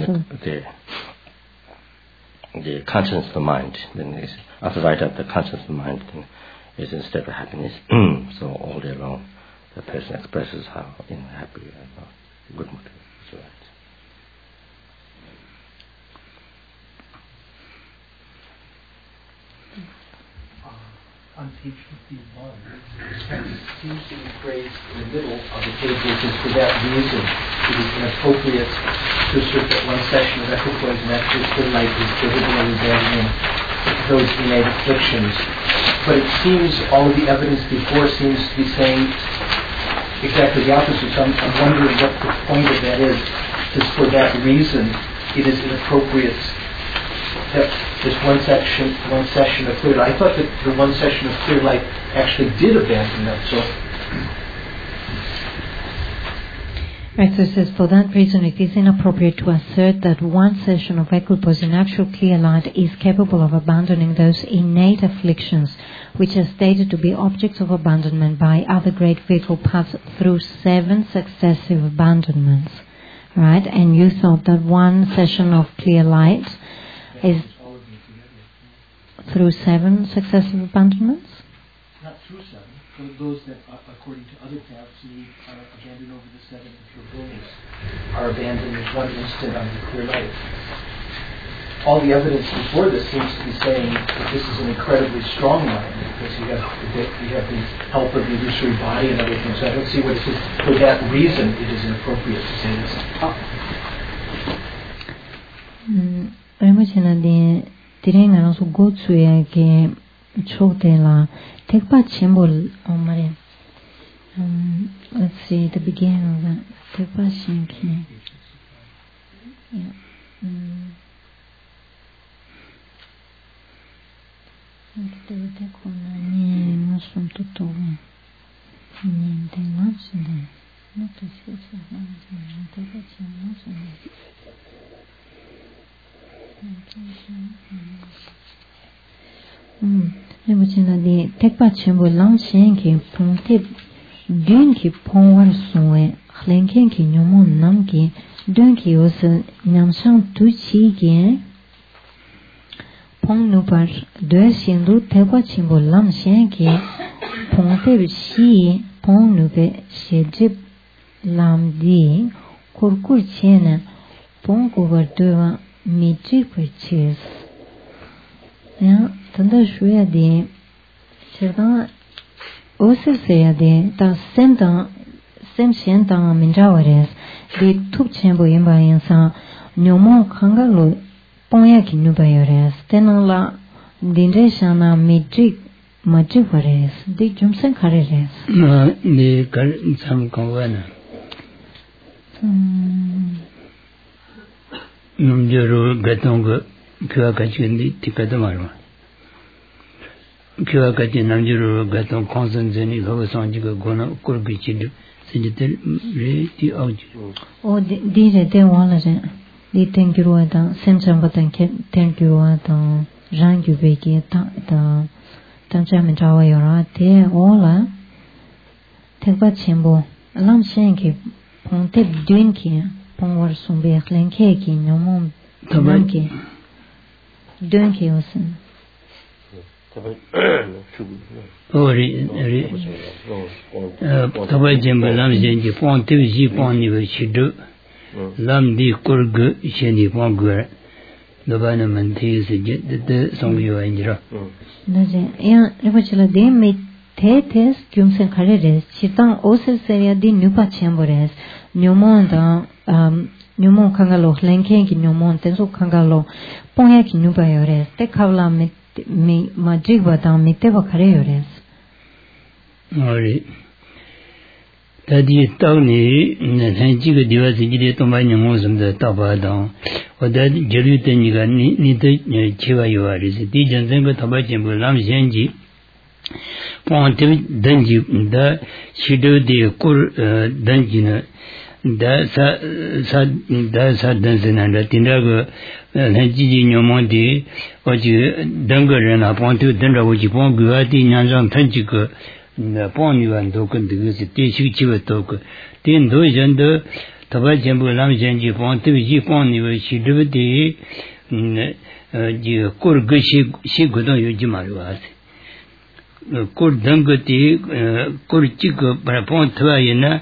The conscious mind, then is after right up the conscious mind is a state of happiness. So all day long, the person expresses how happy and good mood. So on page 51, text seems to be phrased in the middle of the page, which is for that reason it is inappropriate to assert that one session of equipoise and actual clear light is capable of abandoning those innate afflictions. But it seems all of the evidence before seems to be saying exactly the opposite. So I'm wondering what the point of that is. Because for that reason, it is inappropriate that this one session of clear light. I thought that the one session of clear light actually did abandon that. So. Right, so it says, for that reason it is inappropriate to assert that one session of equipoise in actual clear light is capable of abandoning those innate afflictions which are stated to be objects of abandonment by other great vehicle paths through 7 successive abandonments. Right, and you thought that one session of clear light is through 7 successive abandonments? Not through 7. For those that, according to other paths, are abandoned over the 7 impurities, are abandoned in one instant on the clear light. All the evidence before this seems to be saying that this is an incredibly strong mind, because you have the help of the illusory body and other things. So I don't see what it says. For that reason, it is inappropriate to say this. Let's see the beginning of that. Tekpa Shinki. Yeah. Tekpa Chimbo Lam Shenki Pungtip Dunki Pongwar Suwe Hlenkenki Nyomon Namki Dunki was Nyamshang Tuchi Pong Nupar Due Shindu Tekpa Chimbo Lam Shenki Pungtip Shi Pong Nupe Shejib Lam Di Kurkur Chena Pong Kubar Dua Mitri Purchase. Yeah, Tanda Shuya de Cherdang Osir de Ta Sem Shentang Minjawales de Tup Chenbo Yimba Yansa Nyomo Kangalo Ponyaki Nubayores Tenala Dindreshana Midrik Majivores de Jumsen Kareres. No, de Sam Kongwana. Numjuru Gatongo. Kyakachi Tikadamarma Kyakachi Namjuru Gaton Constantini Hosanjiga Gona Kurbichi Sigital Reti Auji. Oh, Dije de Wallet, the Tenguruata, Semsambatan Tenguruata, Rangubeki, the Tanjamajawa Yora, Te Ola Tekbachimbo, Lam Shenki, Ponte Dunki, Pongwar Sumbe, Lenkeki, Nomon Tabanki. Dunki Osen. Tabajim Lam Zenji Pon Tivi Pon Shidu Lam Di Kurgu Shendi Pongur the Banamanti is the Songyo Angela. Rivachilla de me Tetes, Jumsen Kareres, Chitang Oser Seria di Nupa Chambores, Numonda, Numon Kangalo, Lenkenki Numon, Tenso Kangalo, Ponyaki Nubayores, Tekavla me Madrigba down Miteva Careores. Ori Tadi Tony, Nanjiga Divasi Tomaniamosum the Tabadon, or that Jerutaniga Nita Chiva Yuaris, Dijan Zenga Tabachim Lam Zenji. Ponte Danji, the Shido de Kur Danjina, the Sad Dansen and the Tindago, Nanji Nomonti, or Dungar and upon two Dunda, which upon Guati, Nanjan Tanjiko, the Ponu and Token, the Tishiva Token. Then those under Tabajambu Lamjanji Ponte, Jipon, she do the Kur Gushi, she could not use Jimaru. Kur Dangati, Kur Chico, Parapon Twayana,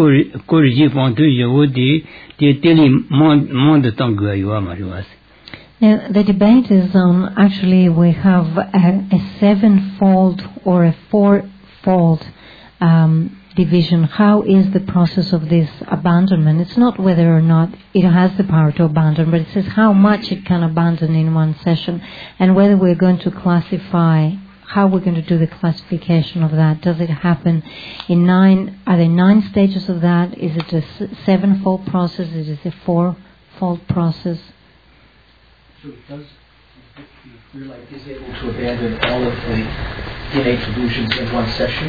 Kur Jipontu Yodi, the Tele Mont Tonga Yuamaruas. Now, the debate is on, actually, we have a sevenfold or a fourfold division. How is the process of this abandonment? It's not whether or not it has the power to abandon, but it says how much it can abandon in one session, and whether we're going to classify, how we're going to do the classification of that. Does it happen in 9, are there 9 stages of that? Is it a sevenfold process? Is it a fourfold process? So it does, your light is able to abandon all of the innate illusions in one session?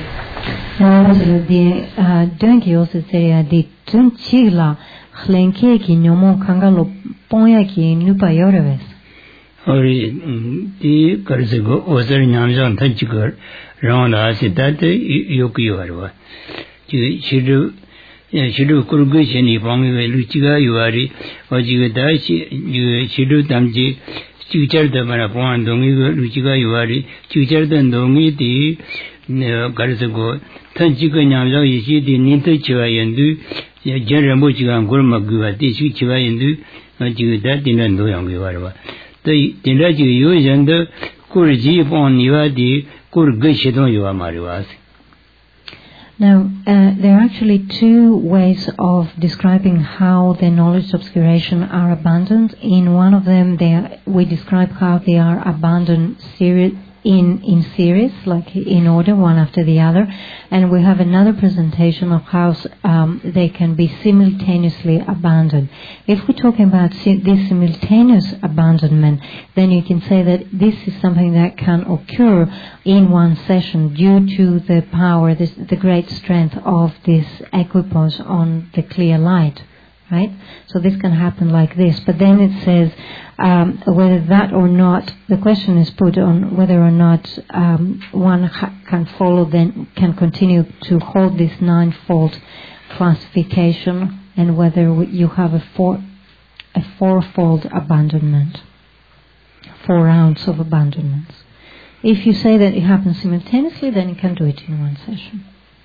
Shiru Kurgushani Pongi Luchiga Yuari, Wajiga Shiru Tamji, Chuchar the Marapuan Dongi, Luchiga Yuari, Chuchar the Dongi, the Garzago, Tanjika Namza, Yishi, the Nita Chivayandu, Jeramuchigan Gurmagua, the Chivayandu, Wajiga Dinando Yangivarva. The Dinaji use and the Kurji upon Yuadi, Kurgushidon Yuamariwas. Now, there are actually 2 ways of describing how the knowledge obscuration are abandoned. In one of them, we describe how they are abandoned in series, like in order, one after the other. And we have another presentation of how they can be simultaneously abandoned. If we're talking about this simultaneous abandonment, then you can say that this is something that can occur in one session due to the power, the great strength of this equipoise on the clear light. Right? So this can happen like this. But then it says whether that or not, the question is put on whether or not one can follow, then can continue to hold this 9-fold classification, and whether you have a fourfold abandonment, 4 rounds of abandonments. If you say that it happens simultaneously, then you can do it in one session.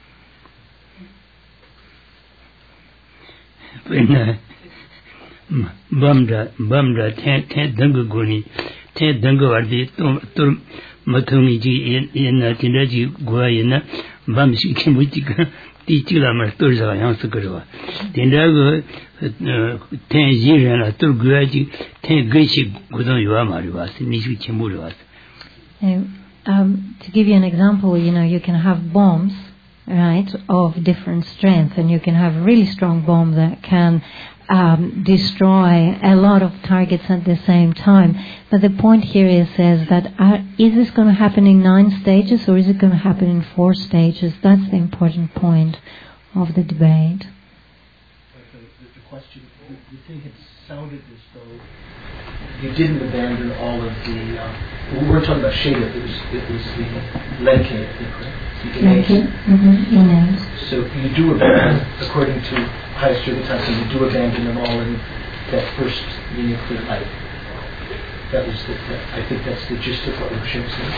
Bamda, ten Dangaguni, ten Dangawardi, Tur Matungi in Tinaji Guayana, Bamsi Kimutika, Tichilama Turza Yansakura. Tindago 10 years and a Turguaji, 10 Grishi Gudon Yuamarivas, Nishu Chimuras. To give you an example, you can have bombs, right, of different strength, and you can have a really strong bomb that can destroy a lot of targets at the same time. But the point here says that is this going to happen in 9 stages, or is it going to happen in 4 stages? That's the important point of the debate. The question, the thing had sounded as though you didn't abandon all of the. We weren't talking about Sheda. It was the Lenke, So you do abandon, according to highest Yogatantra, you do abandon them all in that first meaning clear light. That was I think that's the gist of what Rosh was saying.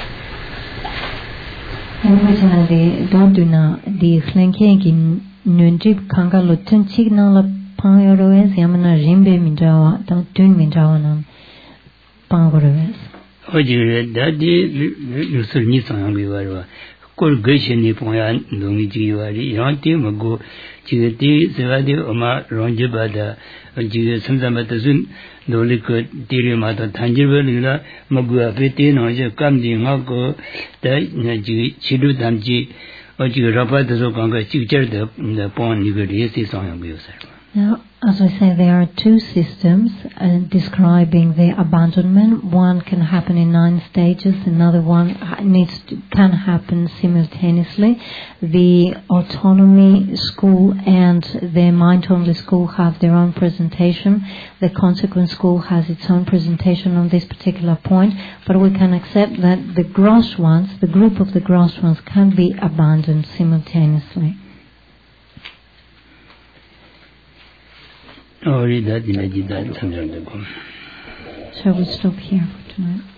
Originally, Doduna, the Lenke Nunjib Kanga Lutin Chignala Pangaroes, Yamana Rimbe Minjawa, Dun Minjawanam Pangaroes. That Lusul Nisan Vivarva. Kurgushani Poyan, Domiji Yuari, Yanti Mago, Chigati, Zavadi, Oma, Ronjabada, Samzamatazun, Doliko, Tirimata, Tangible, Magua, Peti, Noja, Kamdi, Mako, Chidu Damji, or Rapatazo Kanga, Chichar, the Pon, Nigari, Song Yourself. Now, as I say, there are 2 systems describing the abandonment. One can happen in 9 stages. Another one can happen simultaneously. The autonomy school and the mind-only school have their own presentation. The consequent school has its own presentation on this particular point. But we can accept that the gross ones, the group of the gross ones, can be abandoned simultaneously. Shall we stop here for tonight?